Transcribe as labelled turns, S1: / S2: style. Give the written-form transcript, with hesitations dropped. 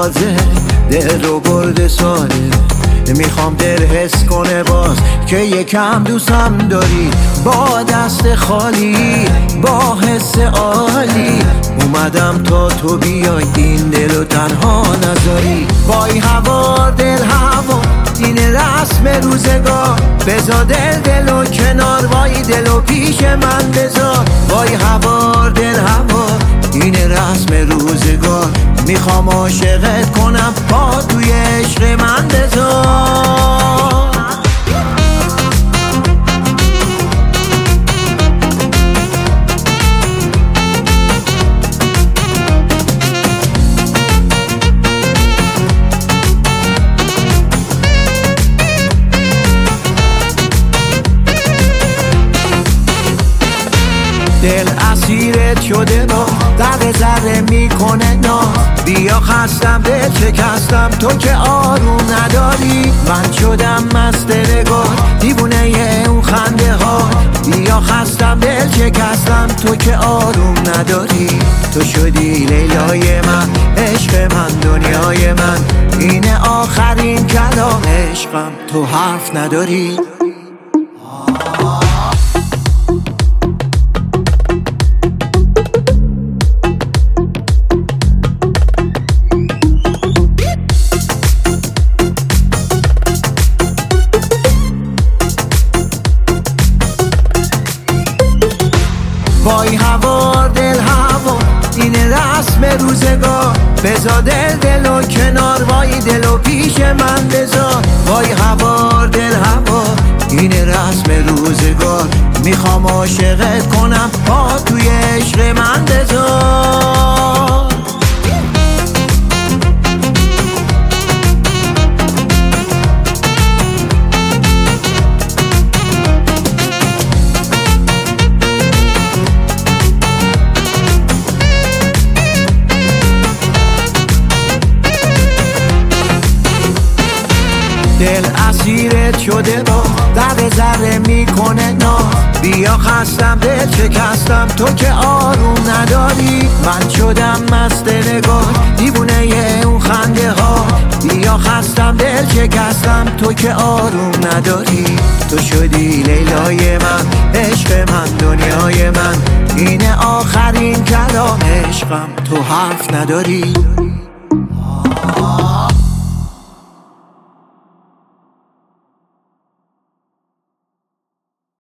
S1: تازه دل رو برده ساله. میخوام دل حس کنه باز که یکم دوستم داری. با دست خالی با حس عالی اومدم تا تو بیای این دل و تنها نذاری. وای هوا دل هوا این رسم روزگار، بذار دل و کنار، وای دل و پیش من بذار. وای هوا دل هوا این رسم روزگار، میخوام عاشقت کنم پا توی عشق من بذار. دل اسیرت شده با ذره ذره میکنه ناز. بیا خستم دل شکستم تو که آروم نداری. من شدم مست نگاه دیوونه اون خنده ها. بیا خستم دل شکستم تو که آروم نداری. تو شدی لیلای من عشق من دنیای من، اینه آخرین کلام عشقم تو حرف نداری. وای هوا دل هوا این رسم روزگار، بذار دل و کنار، وای دل و پیش من بذار. وای هوا دل هوا این رسم روزگار، میخوام عاشقت کنم پا توی عشق من بذار. دل اسیرت شده با ذره ذره میکنه ناز. بیا خستم دل شکستم تو که آروم نداری. من شدم مست نگاه دیوونه اون خنده ها. بیا خستم دل شکستم تو که آروم نداری. تو شدی لیلای من عشق من دنیای من، اینه آخرین کلام عشقم تو حرف نداری.